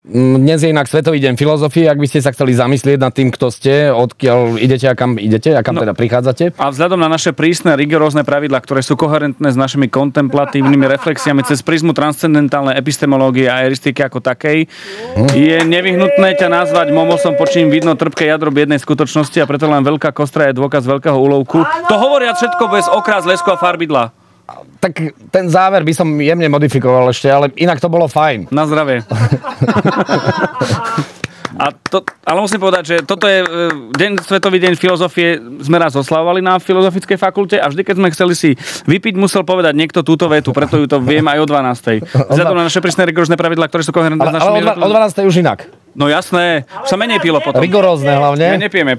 Dnes je inak Svetový deň filozofie, ak by ste sa chceli zamyslieť nad tým, kto ste, odkiaľ idete a kam teda prichádzate. A vzhľadom na naše prísne, rigorózne pravidlá, ktoré sú koherentné s našimi kontemplatívnymi reflexiami cez prizmu transcendentálnej epistemológie a eristiky ako takej, je nevyhnutné ťa nazvať momosom, počím vidno trpké jadro biednej skutočnosti a preto len veľká kostra je dôkaz veľkého úlovku. To hovoria všetko bez okrás, lesku a farbidla. Tak ten záver by som jemne modifikoval ešte, ale inak to bolo fajn. Na zdravie. Ale musím povedať, že toto je Svetový deň filozofie, sme raz oslavovali na Filozofickej fakulte a vždy, keď sme chceli si vypiť, musel povedať niekto túto vetu, preto ju to viem aj o 12. Vzhľadom na naše prísne rigorózne pravidlá, ktoré sú koherentné s našimi... Ale o 12. už inak. No jasné, už sa menej pilo potom. Rigorózne hlavne. My nepijeme